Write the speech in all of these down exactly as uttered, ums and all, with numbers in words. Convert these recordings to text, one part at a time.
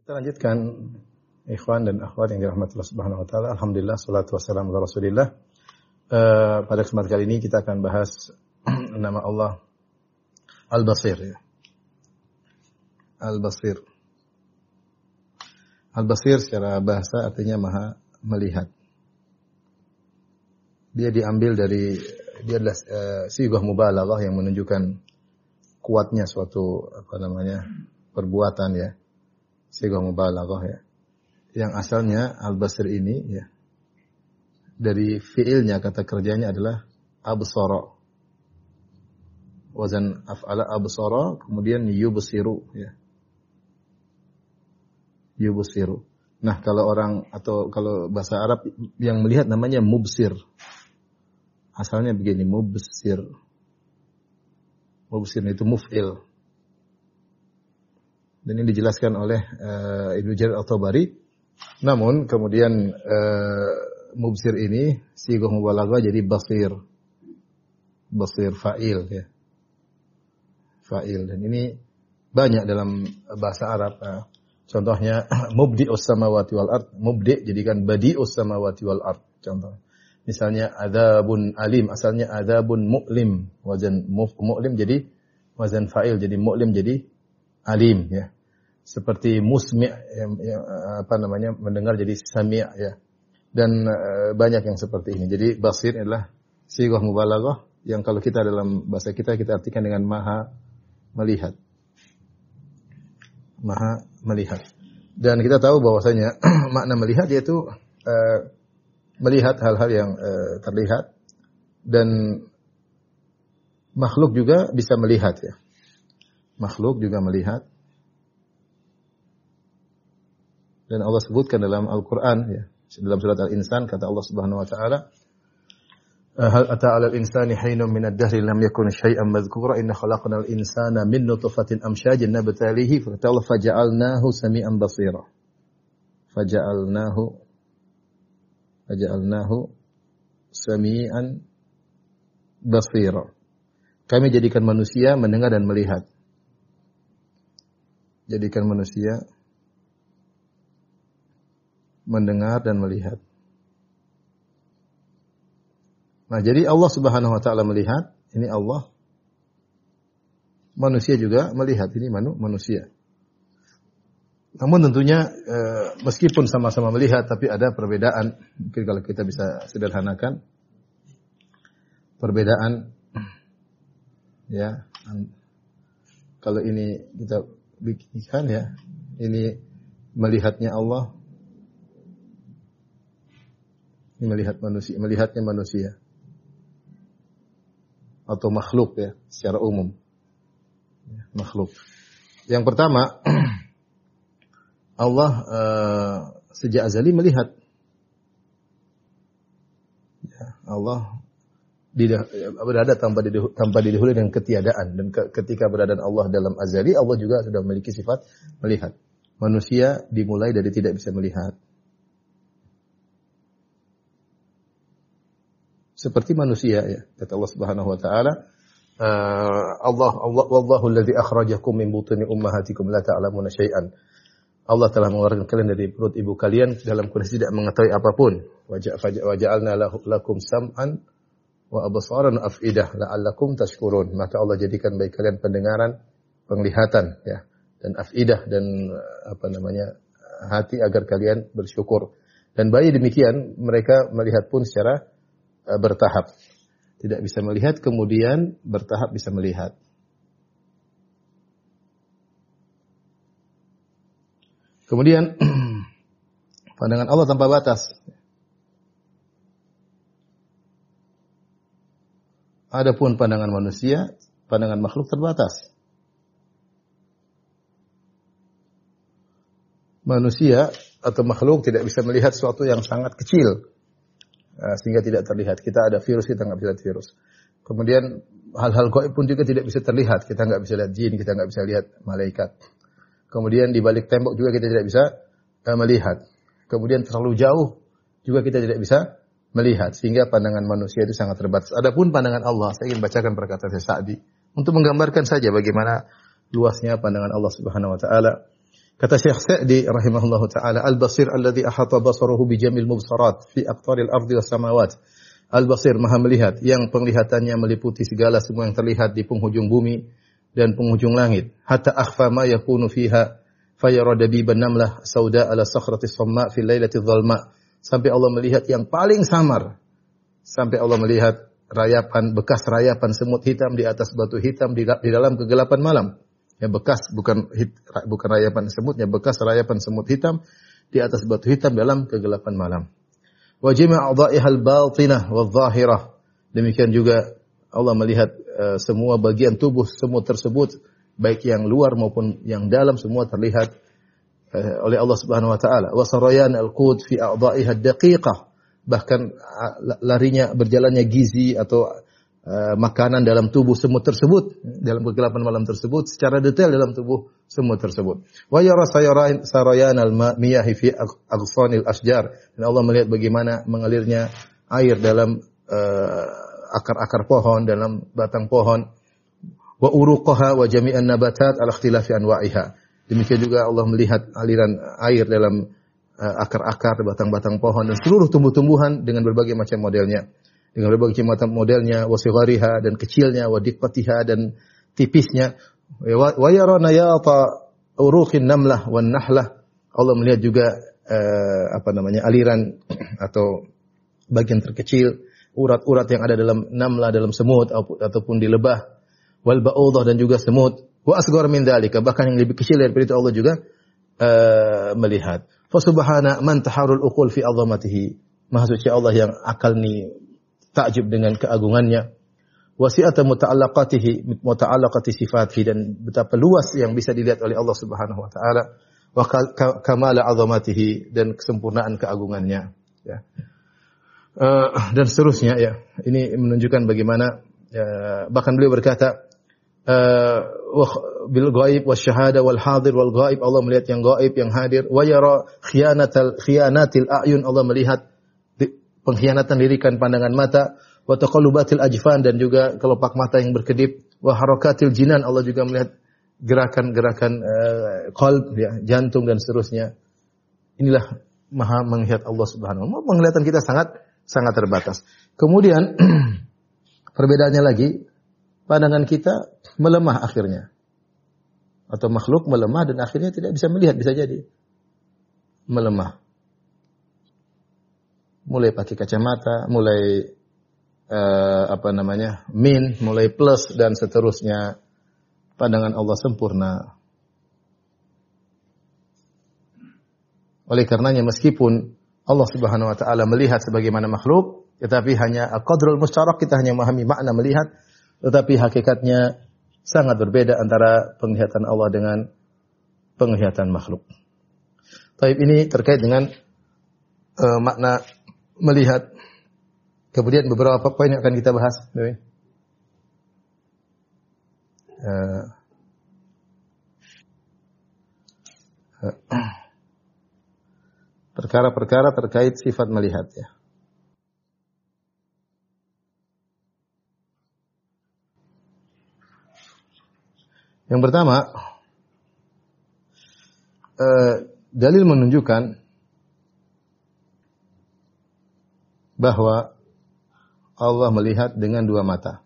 Kita lanjutkan ikhwan dan akhwat yang dirahmati Allah Subhanahu wa taala. Alhamdulillah salatu wassalamu ala Rasulillah. Uh, pada kesempatan kali ini kita akan bahas nama Allah Al-Basir ya. Al-Basir. Al-Basir secara bahasa artinya Maha melihat. Dia diambil dari dia adalah uh, sighah mubalaghah yang menunjukkan kuatnya suatu apa namanya perbuatan ya. Sighah mubalaghah ya. Yang asalnya Al-Basir ini ya. Dari fiilnya kata kerjanya adalah absara. Wazan af'ala absara kemudian yubsiru ya. Yubsiru. Nah, kalau orang atau kalau bahasa Arab yang melihat namanya mubsir. Asalnya begini, mubsir. Mubsir itu muf'il. Dan ini dijelaskan oleh uh, Ibnu Jarir At-Tabari. Namun kemudian uh, mubsir ini sighah mubalaghah jadi basir. Basir fa'il ya. Fa'il dan ini banyak dalam bahasa Arab. Uh, contohnya mubdi'us samawati wal ard, mubdi' jadikan badi'us samawati wal ard. Contoh. Misalnya adzabun alim, asalnya adzabun mu'lim, wazan mu'lim jadi wazan fa'il, jadi mu'lim jadi alim ya. Seperti musmi' yang, yang apa namanya mendengar jadi sami' ya. Dan uh, banyak yang seperti ini. Jadi basir adalah sighah mubalaghah yang kalau kita dalam bahasa kita kita artikan dengan maha melihat. Maha melihat. Dan kita tahu bahwasanya makna melihat yaitu uh, melihat hal-hal yang uh, terlihat dan makhluk juga bisa melihat ya. Makhluk juga melihat. Dan Allah sebutkan dalam Al-Qur'an ya, dalam surat Al-Insan kata Allah Subhanahu wa taala, hal ata 'alal insani hinun minad dahri lam yakun syai'an madhkura inna khalaqnal insana min nutfatin amsyajin nabtalihi fa Allah faja'alnahu sami'an basira. Faja'alnahu faja'alnahu sami'an basira. Kami jadikan manusia mendengar dan melihat. Jadikan manusia mendengar dan melihat. Nah, jadi Allah Subhanahu wa taala melihat, ini Allah. Manusia juga melihat, ini manu, manusia. Namun tentunya e, meskipun sama-sama melihat tapi ada perbedaan. Mungkin kalau kita bisa sederhanakan perbedaan ya. Kalau ini kita bikinkan ya, ini melihatnya Allah. Ini melihat manusia, melihatnya manusia atau makhluk ya secara umum. Ya, makhluk. Yang pertama, Allah uh, sejak azali melihat. Ya, Allah berada tanpa didahului, tanpa didahului dengan ketiadaan dan ke, ketika beradaan Allah dalam azali, Allah juga sudah memiliki sifat melihat. Manusia dimulai dari tidak bisa melihat. Seperti manusia ya, kata Allah Subhanahu wa taala, uh, Allah Allah wallahu allazi akhrajakum min butuni ummahatikum la ta'lamuna syai'an. Allah telah mengeluarkan kalian dari perut ibu kalian dalam kondisi tidak mengetahui apapun. Wa ja'alna lakum sam'an wa absaran wa af'idah la'allakum tashkurun. Maka Allah jadikan bagi kalian pendengaran, penglihatan ya, dan afidah dan apa namanya hati agar kalian bersyukur. Dan bayi demikian mereka melihat pun secara bertahap. Tidak bisa melihat kemudian bertahap bisa melihat. Kemudian pandangan Allah tanpa batas. Adapun pandangan manusia, pandangan makhluk terbatas. Manusia atau makhluk tidak bisa melihat sesuatu yang sangat kecil. Sehingga tidak terlihat. Kita ada virus, kita nggak bisa lihat virus. Kemudian hal-hal gaib pun juga tidak bisa terlihat. Kita nggak bisa lihat jin, kita nggak bisa lihat malaikat. Kemudian di balik tembok juga kita tidak bisa uh, melihat. Kemudian terlalu jauh juga kita tidak bisa melihat. Sehingga pandangan manusia itu sangat terbatas. Adapun pandangan Allah, saya ingin bacakan perkataan Syekh Sa'di untuk menggambarkan saja bagaimana luasnya pandangan Allah Subhanahu wa taala. Kata Syekh Sa'di rahimahullahu taala, al-basir alladhi ahata basaruhu bi jamil mubsarat fi aqtaril ardi was samawat. Al-basir maha melihat yang penglihatannya meliputi segala semua yang terlihat di penghujung bumi dan penghujung langit. Hatta akhfa ma yakunu fiha fayara dabiban namlah sauda ala sakhrati samma fi lailatil dhalma. Sampai Allah melihat yang paling samar. Sampai Allah melihat rayapan bekas rayapan semut hitam di atas batu hitam di, di dalam kegelapan malam. Ya bekas bukan hit, bukan rayapan semutnya, bekas rayapan semut hitam di atas batu hitam dalam kegelapan malam. Wa jami'a a'dha'ihal batinah wadh-dhahirah. Demikian juga Allah melihat uh, semua bagian tubuh semut tersebut, baik yang luar maupun yang dalam, semua terlihat uh, oleh Allah Subhanahu wa taala. Wa sarayan al-qud fi a'dha'iha ad-daqiqah. Bahkan uh, larinya berjalannya gizi atau Uh, makanan dalam tubuh semut tersebut, dalam kegelapan malam tersebut, secara detail dalam tubuh semut tersebut. Wa yara sarayan al-miyahi fi aghsanil asjar. Dan Allah melihat bagaimana mengalirnya air dalam uh, akar-akar pohon, dalam batang pohon. Wa uruqaha wa jami'an nabatat ala ikhtilafi anwa'iha. Demikian juga Allah melihat aliran air dalam uh, akar-akar, batang-batang pohon dan seluruh tumbuh-tumbuhan dengan berbagai macam modelnya. Dengan berbagai macam modelnya, wasigariha dan kecilnya, wadiqatiha dan tipisnya. Wa yara nayata urukhin namlah wan nahlah. Allah melihat juga uh, apa namanya aliran atau bagian terkecil urat-urat yang ada dalam namlah, dalam semut ataupun di lebah. Wal ba'udah dan juga semut. Wa asghar min dzalika, bahkan yang lebih kecil daripada itu Allah juga uh, melihat. Fa subhana man taharul uqul fi 'azamatihi. Maha suci Allah yang akal ni takjub dengan keagungannya. Wasi'ata muta'allaqatihi muta'allaqati sifatihi, dan betapa luas yang bisa dilihat oleh Allah Subhanahu wa taala. Wa kamala 'azamatihi, dan kesempurnaan keagungannya, ya. Uh, dan seterusnya, ya. Ini menunjukkan bagaimana uh, bahkan beliau berkata uh, bil ghaib wasyahada wal hadir wal ghaib. Allah melihat yang gaib, yang hadir. Wa yara khiyanatal khiyanatil a'yun. Allah melihat pengkhianatan lirikan pandangan mata, wa taqallubatil ajfan, dan juga kelopak mata yang berkedip, wa harakatil jinan. Allah juga melihat gerakan-gerakan uh, qalb, ya, jantung dan seterusnya. Inilah maha melihat Allah Subhanahu wa taala. Penglihatan kita sangat sangat terbatas. Kemudian perbedaannya lagi, pandangan kita melemah akhirnya. Atau makhluk melemah dan akhirnya tidak bisa melihat, bisa jadi melemah. Mulai pakai kacamata, mulai uh, apa namanya, min, mulai plus dan seterusnya. Pandangan Allah sempurna. Oleh karenanya meskipun Allah Subhanahu wa taala melihat sebagaimana makhluk, tetapi hanya qadrul musyarak, kita hanya memahami makna melihat, tetapi hakikatnya sangat berbeda antara penglihatan Allah dengan penglihatan makhluk. Taib ini terkait dengan uh, makna melihat. Kemudian beberapa poin yang akan kita bahas. Uh, uh, perkara-perkara terkait sifat melihat, ya. Yang pertama, uh, dalil menunjukkan bahwa Allah melihat dengan dua mata.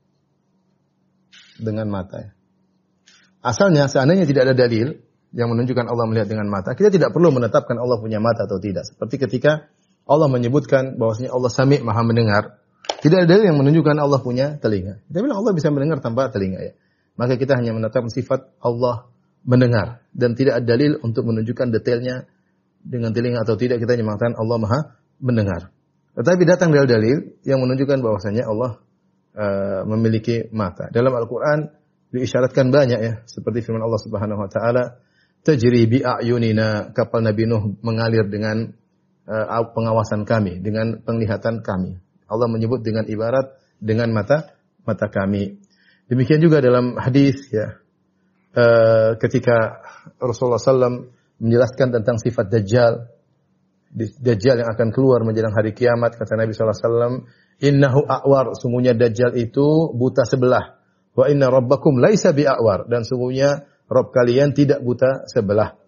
Dengan mata, ya. Asalnya seandainya tidak ada dalil yang menunjukkan Allah melihat dengan mata, kita tidak perlu menetapkan Allah punya mata atau tidak. Seperti ketika Allah menyebutkan bahwasanya Allah Sami', maha mendengar. Tidak ada dalil yang menunjukkan Allah punya telinga. Kita bilang Allah bisa mendengar tanpa telinga, ya. Maka kita hanya menetapkan sifat Allah mendengar. Dan tidak ada dalil untuk menunjukkan detailnya dengan telinga atau tidak. Kita hanya mengatakan Allah maha mendengar. Tetapi datang dalil-dalil yang menunjukkan bahwasanya Allah uh, memiliki mata. Dalam Al-Quran diisyaratkan banyak, ya. Seperti firman Allah Subhanahu wa taala, tajri bi a'yunina, kapal Nabi Nuh mengalir dengan uh, pengawasan kami, dengan penglihatan kami. Allah menyebut dengan ibarat dengan mata mata kami. Demikian juga dalam hadis, ya, uh, ketika Rasulullah sallallahu alaihi wasallam menjelaskan tentang sifat Dajjal, Dajjal yang akan keluar menjelang hari kiamat, kata Nabi sallallahu alaihi wasallam, innahu a'war, sungguhnya Dajjal itu buta sebelah. Wa inna rabbakum laisa bi'a'war, dan sungguhnya Rabb kalian tidak buta sebelah.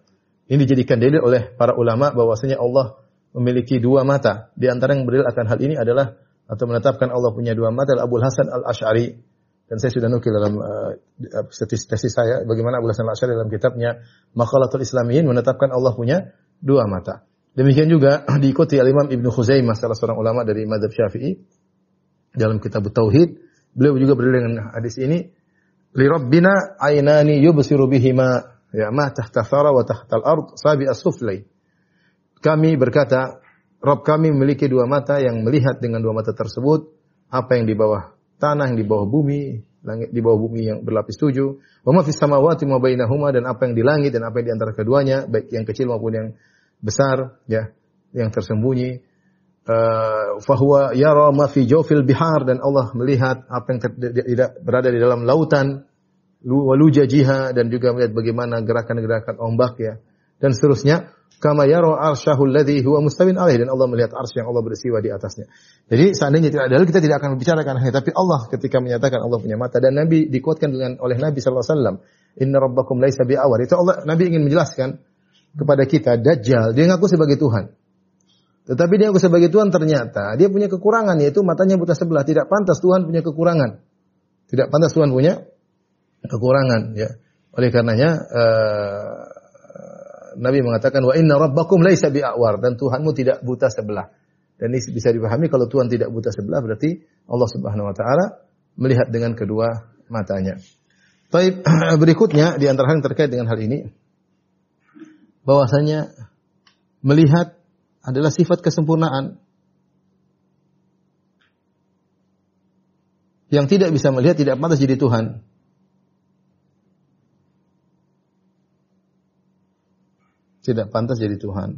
Ini dijadikan dalil oleh para ulama bahwasanya Allah memiliki dua mata. Di antara yang berdalil akan hal ini adalah atau menetapkan Allah punya dua mata adalah Abu Hasan Al-Asy'ari. Dan saya sudah nukil dalam uh, tesis saya bagaimana Abu Hasan Al-Asy'ari dalam kitabnya Maqalatul Islamiyyin menetapkan Allah punya dua mata. Demikian juga diikuti oleh Imam Ibnu Khuzaimah, salah seorang ulama dari mazhab Syafi'i, dalam kitab Tauhid. Beliau juga berdalil dengan hadis ini, li rabbina aynani yubsiru bihima ya ma tahta thara wa tahta al-ard sabi as-sufli. Kami berkata, Rabb kami memiliki dua mata yang melihat dengan dua mata tersebut apa yang di bawah tanah, yang di bawah bumi, langit di bawah bumi yang berlapis tujuh, wa ma fis samawati wa bainahuma, dan apa yang di langit dan apa yang di antara keduanya, baik yang kecil maupun yang besar, ya, yang tersembunyi. Uh, fahuwa yara ma fi jawfil bihar, dan Allah melihat apa yang tidak berada di dalam lautan, walujajiha, dan juga melihat bagaimana gerakan-gerakan ombak, ya, dan seterusnya. Kama yara arsyahul ladzi huwa mustawin alaih, dan Allah melihat arsy yang Allah bersiwa di atasnya. Jadi seandainya tidak ada, kita tidak akan membicarakan hal ini, tapi Allah ketika menyatakan Allah punya mata, dan Nabi dikuatkan dengan oleh Nabi sallallahu alaihi wasallam, inna rabbakum laisa bi'awar. Itu Allah, Nabi ingin menjelaskan kepada kita Dajjal, dia ngaku sebagai Tuhan. Tetapi dia ngaku sebagai Tuhan, ternyata dia punya kekurangan, yaitu matanya buta sebelah. Tidak pantas Tuhan punya kekurangan. Tidak pantas Tuhan punya kekurangan, ya. Oleh karenanya uh, Nabi mengatakan wa inna rabbakum laisa bi'awar, dan Tuhanmu tidak buta sebelah. Dan ini bisa dipahami kalau Tuhan tidak buta sebelah berarti Allah Subhanahu wa taala melihat dengan kedua matanya. Baik, berikutnya di antara hal yang terkait dengan hal ini bahwasanya melihat adalah sifat kesempurnaan. Yang tidak bisa melihat tidak pantas jadi Tuhan. Tidak pantas jadi Tuhan.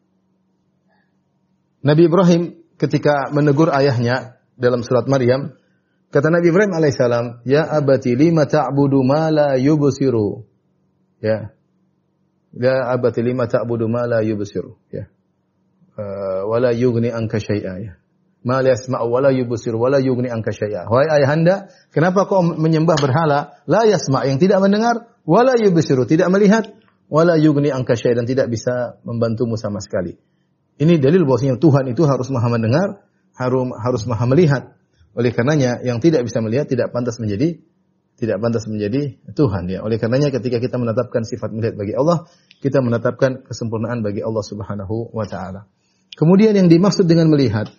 Nabi Ibrahim ketika menegur ayahnya dalam surat Maryam, kata Nabi Ibrahim alaihissalam, ya abati lima ta'budu ma la yubsiru. Ya. Ya abati lima ta'budu ma la yubsiru. Ya. Uh, wala yughni anka syai'a, ya. Ma la yasma'u wala yubsiru wala yughni anka syai'a. Wahai ayahanda, kenapa kau menyembah berhala la yasma' yang tidak mendengar, wala yubsiru tidak melihat, wala yughni anka syai'an, dan tidak bisa membantumu sama sekali. Ini dalil bahwasanya Tuhan itu harus Maha mendengar, harus harus Maha melihat. Oleh karenanya yang tidak bisa melihat tidak pantas menjadi tidak pantas menjadi Tuhan, ya. Oleh karenanya ketika kita menetapkan sifat melihat bagi Allah, kita menetapkan kesempurnaan bagi Allah Subhanahu wa taala. Kemudian yang dimaksud dengan melihat,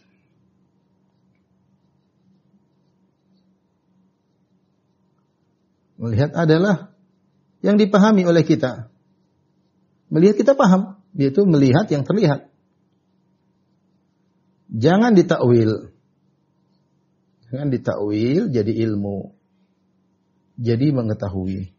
melihat adalah yang dipahami oleh kita. Melihat kita paham, yaitu melihat yang terlihat. Jangan ditakwil. Jangan ditakwil jadi ilmu. Jadi mengetahui.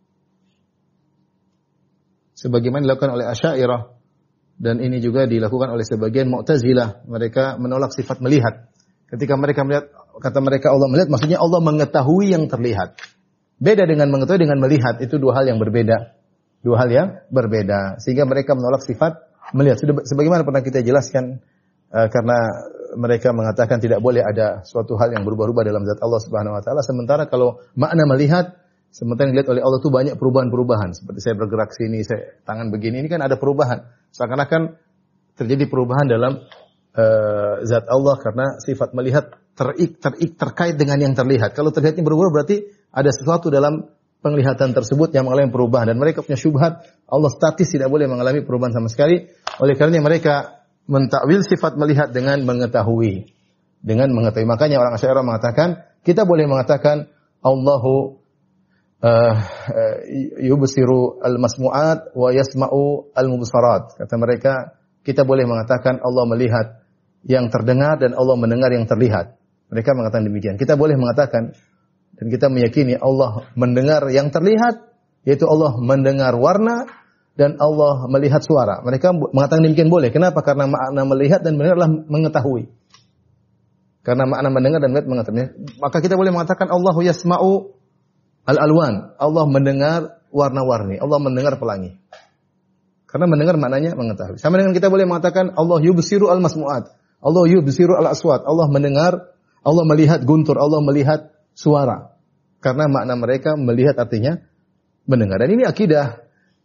Sebagaimana dilakukan oleh Asy'ariyah, dan ini juga dilakukan oleh sebagian Mu'tazilah. Mereka menolak sifat melihat. Ketika mereka melihat, kata mereka Allah melihat, maksudnya Allah mengetahui yang terlihat. Beda dengan mengetahui dengan melihat, itu dua hal yang berbeda. Dua hal yang berbeda. Sehingga mereka menolak sifat melihat. Sudah sebagaimana pernah kita jelaskan, uh, karena mereka mengatakan tidak boleh ada suatu hal yang berubah-ubah dalam zat Allah Subhanahu wa taala, sementara kalau makna melihat, sementara yang dilihat oleh Allah itu banyak perubahan-perubahan. Seperti saya bergerak sini, saya tangan begini, ini kan ada perubahan. Seakan-akan terjadi perubahan dalam uh, zat Allah karena sifat melihat terik, terik terkait dengan yang terlihat. Kalau terlihatnya berubah berarti ada sesuatu dalam penglihatan tersebut yang mengalami perubahan, dan mereka punya syubhat Allah statis, tidak boleh mengalami perubahan sama sekali. Oleh karena mereka mentakwil sifat melihat dengan mengetahui, dengan mengetahui. Makanya orang Asy'ariyah mengatakan kita boleh mengatakan Allahu uh, uh, yubsiru al-masmu'at wa yasma'u al-mubsarat. Kata mereka kita boleh mengatakan Allah melihat yang terdengar dan Allah mendengar yang terlihat. Mereka mengatakan demikian. Kita boleh mengatakan dan kita meyakini Allah mendengar yang terlihat, yaitu Allah mendengar warna dan Allah melihat suara. Mereka mengatakan demikian boleh. Kenapa? Karena makna melihat dan mendengar adalah mengetahui. Karena makna mendengar dan melihat mengetahui. Maka kita boleh mengatakan Allahu yasma'u al-alwan. Allah mendengar warna-warni. Allah mendengar pelangi. Karena mendengar maknanya mengetahui. Sama dengan kita boleh mengatakan Allah yubsiru al-masmu'at. Allah yubsiru al-aswat. Allah mendengar, Allah melihat guntur, Allah melihat suara. Karena makna mereka melihat artinya mendengar. Dan ini akidah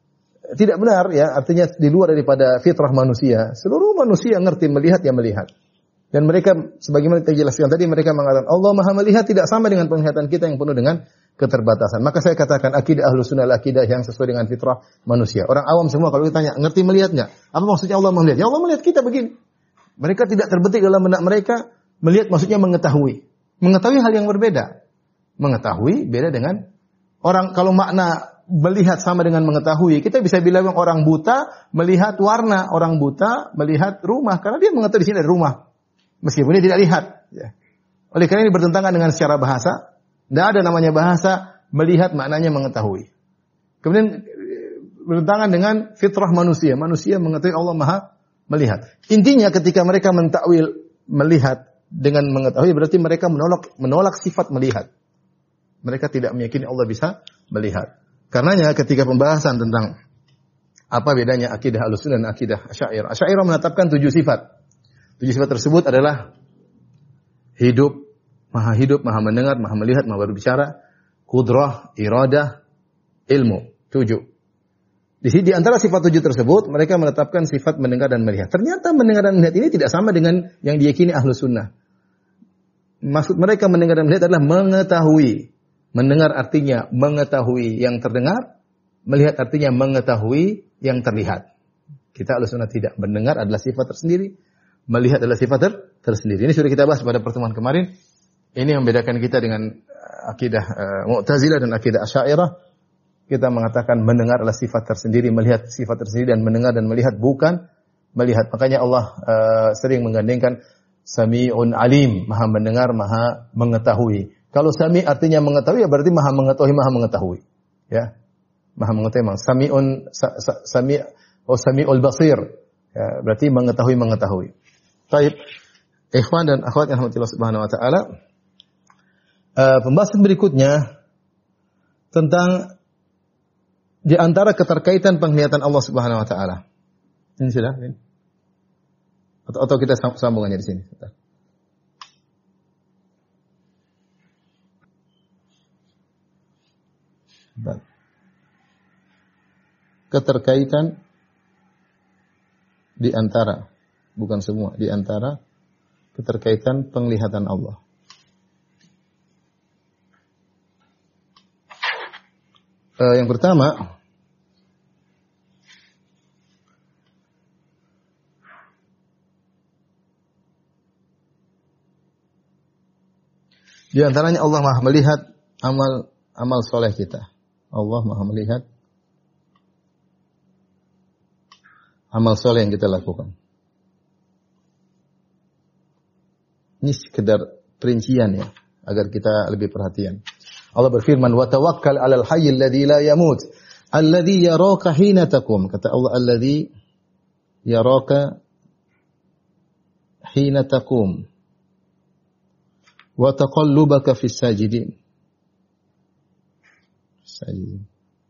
tidak benar ya, artinya di luar daripada fitrah manusia. Seluruh manusia ngerti melihat ya melihat. Dan mereka sebagaimana kita jelaskan tadi, mereka mengatakan Allah Maha melihat tidak sama dengan penglihatan kita yang penuh dengan keterbatasan. Maka saya katakan akidah Ahlus Sunnah akidah yang sesuai dengan fitrah manusia. Orang awam semua kalau ditanya, ngerti melihat enggak? Apa maksudnya Allah melihat? Ya Allah melihat kita begini. Mereka tidak terbetik dalam benak mereka, melihat maksudnya mengetahui. Mengetahui hal yang berbeda. Mengetahui beda dengan orang. Kalau makna melihat sama dengan mengetahui, kita bisa bilang orang buta melihat warna, orang buta melihat rumah karena dia mengetahui di sini ada rumah. Meskipun dia tidak lihat. Ya. Oleh karena ini bertentangan dengan secara bahasa. Tidak ada namanya bahasa melihat maknanya mengetahui. Kemudian bertentangan dengan fitrah manusia. Manusia mengetahui Allah Maha melihat. Intinya ketika mereka mentakwil melihat dengan mengetahui berarti mereka menolak menolak sifat melihat. Mereka tidak meyakini Allah bisa melihat. Karenanya ketika pembahasan tentang apa bedanya akidah Ahlussunnah dan akidah Asy'ariyah. Asy'ariyah menetapkan tujuh sifat. Tujuh sifat tersebut adalah hidup, maha hidup, maha mendengar, maha melihat, maha berbicara, qudrah, iradah, ilmu. Tujuh. Di sini di antara sifat tujuh tersebut, mereka menetapkan sifat mendengar dan melihat. Ternyata mendengar dan melihat ini tidak sama dengan yang diyakini Ahlus Sunnah. Maksud mereka mendengar dan melihat adalah mengetahui. Mendengar artinya mengetahui yang terdengar, melihat artinya mengetahui yang terlihat. Kita Ahlus Sunnah tidak. Mendengar adalah sifat tersendiri. Melihat adalah sifat ter tersendiri. Ini sudah kita bahas pada pertemuan kemarin. Ini yang membedakan kita dengan akidah uh, Mu'tazilah dan akidah Asy'ariyah. Kita mengatakan mendengar adalah sifat tersendiri, melihat sifat tersendiri, dan mendengar dan melihat bukan melihat. Makanya Allah uh, sering menggandengkan Sami'un Alim, maha mendengar, maha mengetahui. Kalau Sami artinya mengetahui, ya berarti maha mengetahui, maha mengetahui. Ya, maha mengetahui. Maha. Sami'un sa, sa, Sami, oh Sami'ul Basir. Ya, berarti mengetahui mengetahui. Baik, ikhwan dan akhwat yang rahmatillah subhanahu wa ta'ala. Uh, pembahasan berikutnya tentang di antara keterkaitan penglihatan Allah subhanahu wa ta'ala. Ini sudah? Ini? Atau, atau kita sambungannya di sini? Bentar. Keterkaitan di antara bukan semua, di antara keterkaitan penglihatan Allah. Uh, yang pertama, di antaranya Allah Maha melihat amal amal soleh kita. Allah Maha melihat amal soleh yang kita lakukan. Ini sekedar perincian ya, agar kita lebih perhatian. Allah berfirman, "Wa tawakkal 'alal hayyil ladzi la yamut, alladzi yaraka hina taqum." Kata Allah, "Alladzi yaraka hina taqum wa taqallubaka fis sajidin." Sajidin.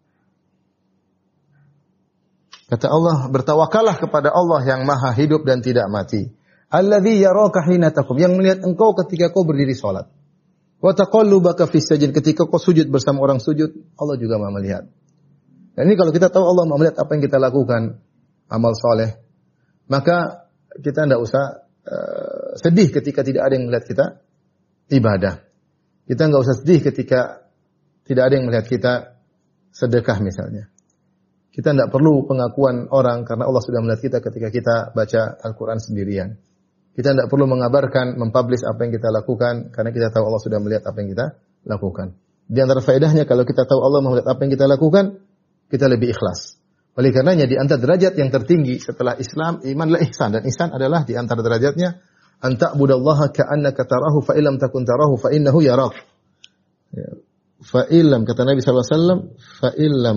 Kata Allah, bertawakallah kepada Allah yang Maha hidup dan tidak mati. Alladzi yaraka hina taqum, yang melihat engkau ketika kau berdiri salat. Wa taqallubaka fis sajid, ketika kau sujud bersama orang sujud, Allah juga Maha melihat. Dan ini kalau kita tahu Allah Maha melihat apa yang kita lakukan, amal soleh, maka kita tidak usah uh, sedih ketika tidak ada yang melihat kita ibadah. Kita enggak usah sedih ketika tidak ada yang melihat kita sedekah misalnya. Kita tidak perlu pengakuan orang karena Allah sudah melihat kita ketika kita baca Al-Quran sendirian. Kita tidak perlu mengabarkan, mempublish apa yang kita lakukan karena kita tahu Allah sudah melihat apa yang kita lakukan. Di antara faedahnya kalau kita tahu Allah melihat apa yang kita lakukan, kita lebih ikhlas. Oleh karenanya di antara derajat yang tertinggi setelah Islam, iman adalah ihsan, dan ihsan adalah di antara derajatnya anta budallaha ka'annaka tarahu fa illam takun tarahu fa innahu yarak. Fa illam, kata Nabi sallallahu alaihi wasallam, fa illam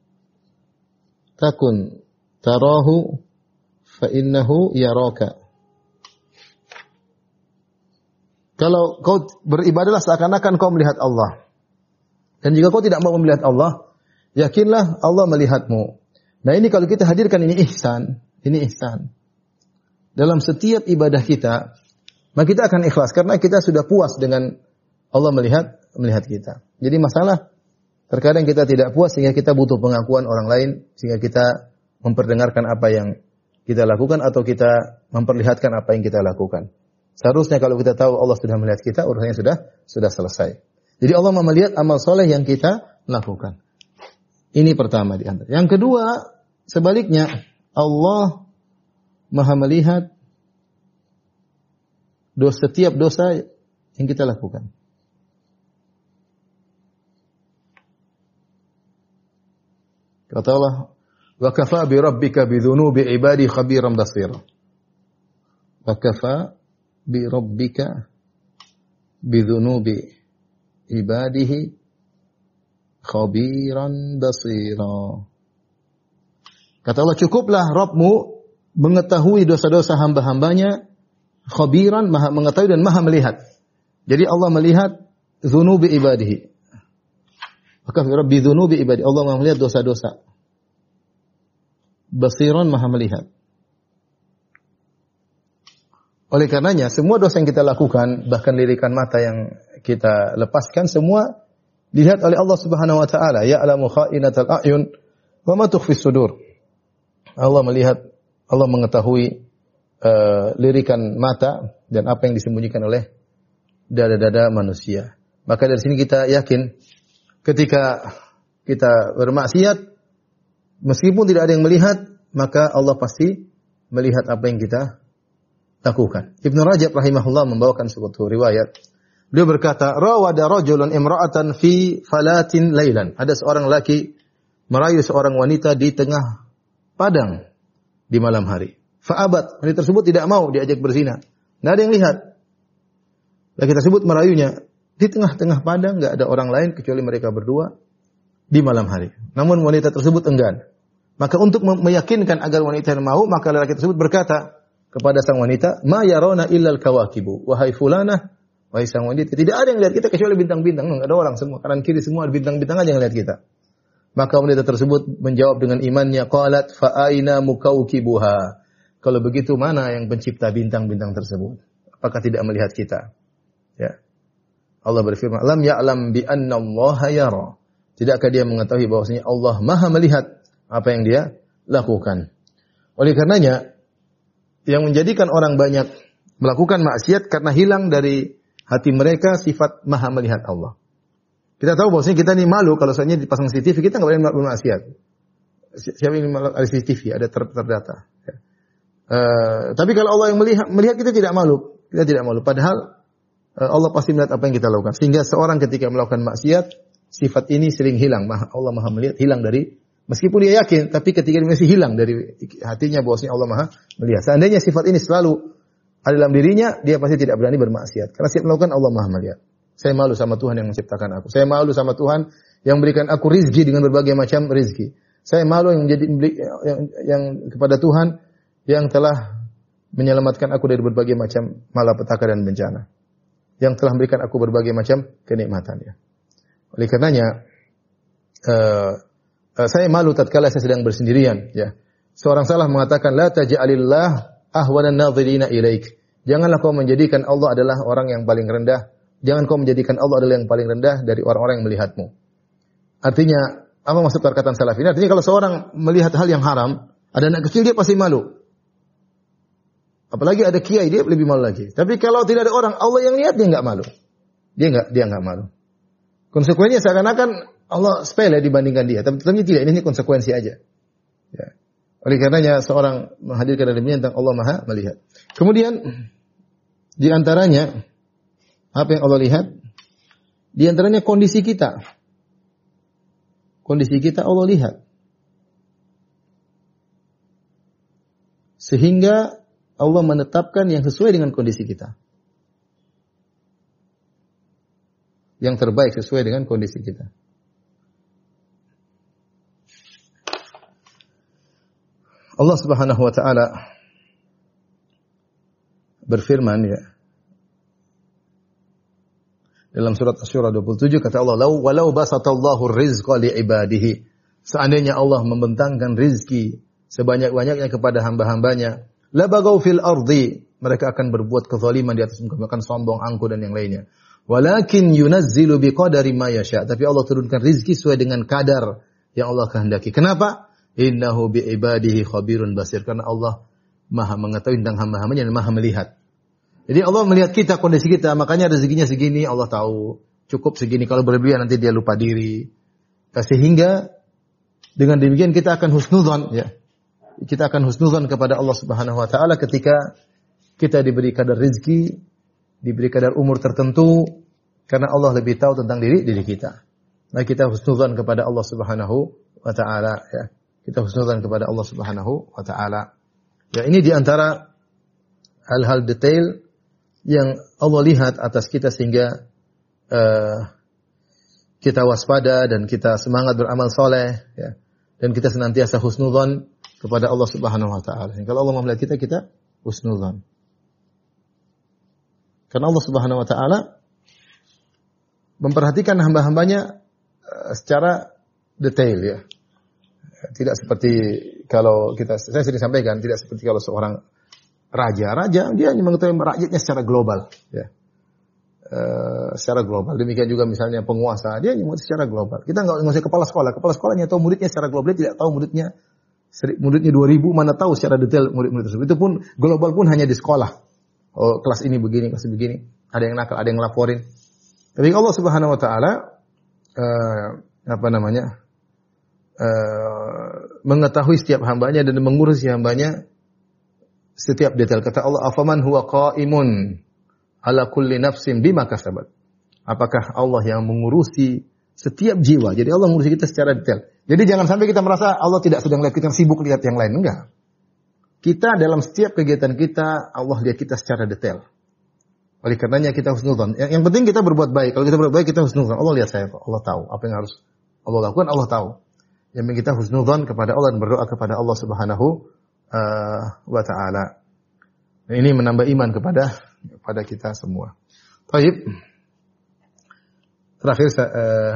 takun tarahu fa innahu yaraka. Kalau kau beribadahlah seakan-akan kau melihat Allah. Dan jika kau tidak mau melihat Allah, yakinlah Allah melihatmu. Nah ini kalau kita hadirkan ini ihsan, ini ihsan. Dalam setiap ibadah kita, maka kita akan ikhlas karena kita sudah puas dengan Allah melihat melihat kita. Jadi masalah Terkadang kita tidak puas sehingga kita butuh pengakuan orang lain, sehingga kita memperdengarkan apa yang kita lakukan atau kita memperlihatkan apa yang kita lakukan. Seharusnya kalau kita tahu Allah sudah melihat kita, urusannya sudah sudah selesai. Jadi Allah mau melihat amal soleh yang kita lakukan. Ini pertama di antara. Yang kedua, sebaliknya, Allah Maha melihat dosa, setiap dosa yang kita lakukan. Kata Allah, wa kafa bi rabbika bi dhunubi ibadi khabiran basira. Wa kafa bi rabbika bi dhunubi ibadihi khabiran basira. Kata Allah, cukuplah Rabbmu mengetahui dosa-dosa hamba-hambanya, khabiran, maha mengetahui dan maha melihat. Jadi Allah melihat dhunubi ibadihi. Maka Rabbi dhunubi ibadi, Allah maha melihat dosa-dosa. Basiran, maha melihat. Oleh karenanya, semua dosa yang kita lakukan, bahkan lirikan mata yang kita lepaskan, semua dilihat oleh Allah Subhanahu wa taala. Ya'lamu kha'inatal a'yun wa ma tukhfis sudur. Allah melihat, Allah mengetahui uh, lirikan mata dan apa yang disembunyikan oleh dada-dada manusia. Maka dari sini kita yakin ketika kita bermaksiat, meskipun tidak ada yang melihat, maka Allah pasti melihat apa yang kita lakukan. Ibnu Rajab rahimahullah membawakan suatu riwayat. Beliau berkata, rawada rajulun imra'atan fi falatin lailan. Ada seorang laki merayu seorang wanita di tengah padang di malam hari. Fa'abat, wanita tersebut tidak mau diajak berzina. Enggak ada yang lihat. Laki tersebut merayunya di tengah-tengah padang, enggak ada orang lain kecuali mereka berdua di malam hari. Namun wanita tersebut enggan. Maka untuk meyakinkan agar wanita mau, maka laki tersebut berkata kepada sang wanita, "Ma yarona illal kawakibu." Wahai fulanah, wahai sang wanita, tidak ada yang lihat kita kecuali bintang-bintang. Enggak ada orang, semua kanan kiri semua ada bintang-bintang aja yang lihat kita. Maka wanita tersebut menjawab dengan imannya, qalat fa aina mukawkibuha. Kalau begitu mana yang pencipta bintang-bintang tersebut? Apakah tidak melihat kita? Ya. Allah berfirman, "Lam ya'lam bi anna Allaha yara." Tidakkah dia mengetahui bahwasanya Allah Maha melihat apa yang dia lakukan? Oleh karenanya, yang menjadikan orang banyak melakukan maksiat karena hilang dari hati mereka sifat Maha melihat Allah. Kita tahu bahwasanya kita ini malu kalau soalnya dipasang C C T V, kita enggak boleh bermaksiat. Siapa yang ada C C T V, ada ter terdata. Ya. Uh, tapi kalau Allah yang melihat, melihat kita tidak malu, kita tidak malu. Padahal uh, Allah pasti melihat apa yang kita lakukan. Sehingga seorang ketika melakukan maksiat, sifat ini sering hilang. Allah Maha melihat, hilang dari, meskipun dia yakin, tapi ketika dia masih hilang dari hatinya bahwasanya Allah Maha melihat. Seandainya sifat ini selalu ada dalam dirinya, dia pasti tidak berani bermaksiat. Karena setiap melakukan Allah Maha melihat. Saya malu sama Tuhan yang menciptakan aku. Saya malu sama Tuhan yang memberikan aku rizki dengan berbagai macam rizki. Saya malu yang menjadi yang, yang kepada Tuhan yang telah menyelamatkan aku dari berbagai macam malapetaka dan bencana. Yang telah memberikan aku berbagai macam kenikmatan. Ya. Oleh karenanya, uh, uh, saya malu tatkala saya sedang bersendirian. Ya. Seorang salah mengatakan, la taj'alillah ahwanan nadhirina ilaik. Janganlah kau menjadikan Allah adalah orang yang paling rendah. Jangan kau menjadikan Allah adalah yang paling rendah dari orang-orang yang melihatmu. Artinya, apa maksud perkataan salaf ini? Artinya kalau seorang melihat hal yang haram, ada anak kecil dia pasti malu. Apalagi ada kiai, dia lebih malu lagi. Tapi kalau tidak ada orang, Allah yang lihat, dia enggak malu. Dia enggak dia enggak malu. Konsekuensinya seakan-akan Allah sepele dibandingkan dia. Tapi tentunya tidak, ini konsekuensi aja. Ya. Oleh karenanya seorang menghadirkan dari tentang Allah Maha melihat. Kemudian di antaranya apa yang Allah lihat? Di antaranya kondisi kita. Kondisi kita Allah lihat. Sehingga Allah menetapkan yang sesuai dengan kondisi kita. Yang terbaik sesuai dengan kondisi kita. Allah Subhanahu wa taala berfirman ya dalam surat Asy-Syura dua puluh tujuh kata Allah, "Lau walau basatallahu ar-rizqa li ibadihi." Seandainya Allah membentangkan rizki sebanyak-banyaknya kepada hamba-hambanya, la bagaw fil ardi, mereka akan berbuat kezaliman di atas muka, akan sombong, angkuh dan yang lainnya. Walakin yunazzilu biqadari ma yasha. Tapi Allah turunkan rizki sesuai dengan kadar yang Allah kehendaki. Kenapa? Innahu biibadihi khabirun basir. Karena Allah Maha mengetahui tentang hamba-hambanya dan Maha melihat. Jadi Allah melihat kita, kondisi kita, makanya rezekinya segini, Allah tahu. Cukup segini, kalau berlebihan nanti dia lupa diri. Sehingga dengan demikian kita akan husnudzon, ya. Kita akan husnudzon kepada Allah Subhanahu wa taala ketika kita diberi kadar rezeki, diberi kadar umur tertentu, karena Allah lebih tahu tentang diri diri kita. Nah, kita husnudzon kepada Allah Subhanahu wa taala, ya. Kita husnudzon kepada Allah Subhanahu wa taala. Ya, ini di antara hal-hal detail yang Allah lihat atas kita sehingga uh, kita waspada dan kita semangat beramal soleh, ya. Dan kita senantiasa husnudzon kepada Allah Subhanahu wa taala. Kalau Allah melihat kita, kita husnudzon. Karena Allah Subhanahu wa taala memperhatikan hamba-hambanya uh, secara detail, ya. Tidak seperti kalau kita, saya sering sampaikan, tidak seperti kalau seorang raja, raja dia hanya mengetahui rakyatnya secara global, ya. Uh, secara global. Demikian juga misalnya penguasa, dia hanya mengetahui secara global. Kita nggak ngusir kepala sekolah, kepala sekolahnya tahu muridnya secara global, dia tidak tahu muridnya muridnya dua ribu, mana tahu secara detail murid-murid tersebut. Itu pun global pun hanya di sekolah. Oh, kelas ini begini, kelas begini, ada yang nakal, ada yang laporin. Tapi Allah Subhanahu wa taala uh, apa namanya? Uh, mengetahui setiap hambanya dan mengurusi hambanya setiap detail. Kata Allah, afaman huwa qaimun ala kulli nafsin bima kasabat. Apakah Allah yang mengurusi setiap jiwa? Jadi Allah mengurusi kita secara detail. Jadi jangan sampai kita merasa Allah tidak sedang lihat kita, sibuk lihat yang lain. Enggak. Kita dalam setiap kegiatan kita, Allah lihat kita secara detail. Oleh karenanya kita husnudzon. Yang, yang penting kita berbuat baik. Kalau kita berbuat baik, kita husnudzon. Allah lihat saya, Allah tahu apa yang harus Allah lakukan, Allah tahu. Yang penting kita husnudzon kepada Allah dan berdoa kepada Allah Subhanahu uh, wa taala. Ini menambah iman kepada kepada kita semua. Baik. Terakhir uh,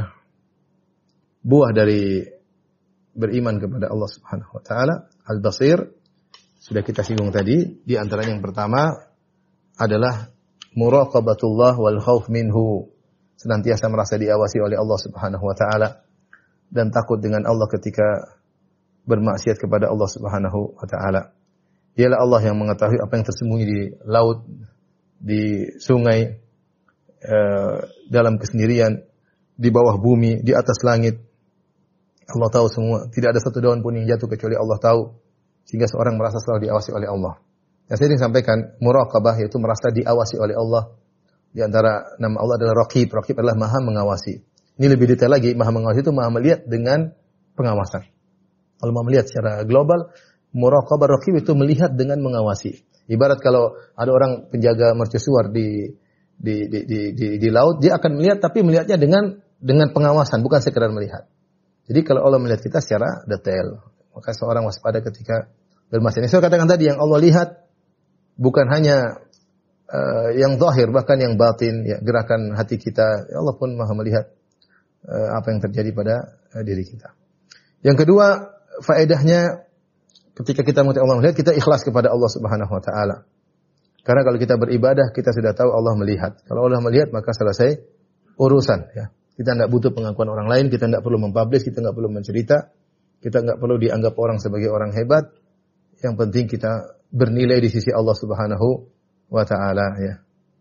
buah dari beriman kepada Allah Subhanahu wa taala, Al-Basir, sudah kita singgung tadi. Di antaranya yang pertama adalah muraqabatullah wal khauf minhu. Senantiasa merasa diawasi oleh Allah Subhanahu wa taala dan takut dengan Allah ketika bermaksiat kepada Allah Subhanahu wa taala. Dialah Allah yang mengetahui apa yang tersembunyi di laut, di sungai, uh, dalam kesendirian, di bawah bumi, di atas langit. Allah tahu semua. Tidak ada satu daun pun yang jatuh kecuali Allah tahu. Sehingga seorang merasa selalu diawasi oleh Allah. Yang saya ingin sampaikan, muraqabah yaitu merasa diawasi oleh Allah. Di antara nama Allah adalah Raqib. Raqib adalah Maha mengawasi. Ini lebih detail lagi, Maha mengawasi itu Maha melihat dengan pengawasan. Kalau Maha melihat secara global, muraqabah Raqib itu melihat dengan mengawasi. Ibarat kalau ada orang penjaga mercusuar di di di di di, di laut, dia akan melihat tapi melihatnya dengan dengan pengawasan, bukan sekedar melihat. Jadi kalau Allah melihat kita secara detail, maka seorang waspada ketika bermaksiat. Saya katakan tadi yang Allah lihat bukan hanya uh, yang zahir, bahkan yang batin, ya, gerakan hati kita. Ya Allah pun Maha melihat uh, apa yang terjadi pada uh, diri kita. Yang kedua, faedahnya ketika kita mengetahui Allah melihat, kita ikhlas kepada Allah Subhanahu wa taala. Karena kalau kita beribadah, kita sudah tahu Allah melihat. Kalau Allah melihat, maka selesai urusan, ya. Kita tidak butuh pengakuan orang lain, kita tidak perlu mempublish, kita tidak perlu mencerita, kita tidak perlu dianggap orang sebagai orang hebat. Yang penting kita bernilai di sisi Allah Subhanahu wa taala, ya.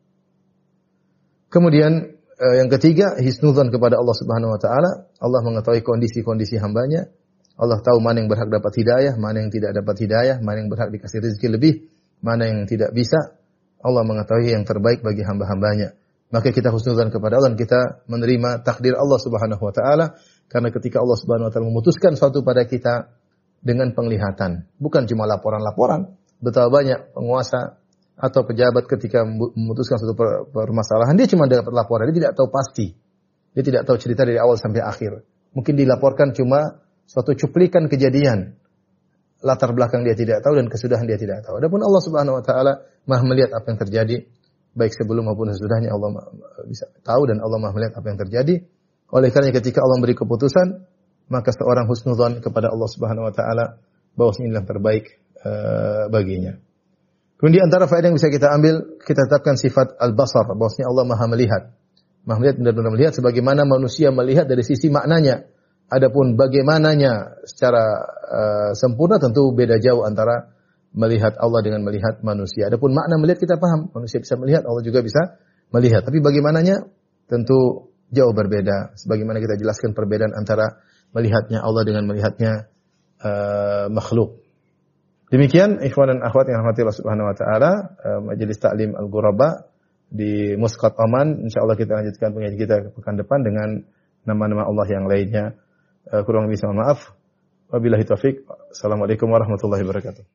Kemudian eh, yang ketiga, hisnudzon kepada Allah Subhanahu wa taala. Allah mengetahui kondisi-kondisi hambanya. Allah tahu mana yang berhak dapat hidayah, mana yang tidak dapat hidayah, mana yang berhak dikasih rezeki lebih, mana yang tidak bisa. Allah mengetahui yang terbaik bagi hamba-hambanya. Maka kita husnudzan kepada Allah dan kita menerima takdir Allah Subhanahu wa taala, karena ketika Allah Subhanahu wa taala memutuskan suatu pada kita dengan penglihatan, bukan cuma laporan-laporan. Betapa banyak penguasa atau pejabat ketika memutuskan suatu permasalahan, dia cuma dapat laporan, dia tidak tahu pasti. Dia tidak tahu cerita dari awal sampai akhir. Mungkin dilaporkan cuma suatu cuplikan kejadian. Latar belakang dia tidak tahu dan kesudahan dia tidak tahu. Adapun Allah Subhanahu wa taala Maha melihat apa yang terjadi baik sebelum maupun sesudahnya. Allah bisa tahu dan Allah Maha melihat apa yang terjadi. Oleh karena ketika Allah memberi keputusan, maka seorang husnudzon kepada Allah Subhanahu wa taala bahwa ini yang terbaik uh, baginya. Kemudian di antara faedah yang bisa kita ambil, kita tetapkan sifat al-basar, bahwasanya Allah Maha melihat. Maha melihat benar-benar melihat sebagaimana manusia melihat dari sisi maknanya. Adapun bagaimananya secara uh, sempurna tentu beda jauh antara melihat Allah dengan melihat manusia. Adapun makna melihat kita paham, manusia bisa melihat, Allah juga bisa melihat. Tapi bagaimananya tentu jauh berbeda. Sebagaimana kita jelaskan perbedaan antara melihatnya Allah dengan melihatnya uh, makhluk. Demikian ikhwan dan akhwat yang rahmati Allah Subhanahu wa taala, uh, Majelis Ta'lim Al-Ghuraba di Muscat Oman. Insyaallah kita lanjutkan pengajian kita pekan depan dengan nama-nama Allah yang lainnya. Uh, kurang lebih mohon maaf. Wabillahi taufik. Assalamualaikum warahmatullahi wabarakatuh.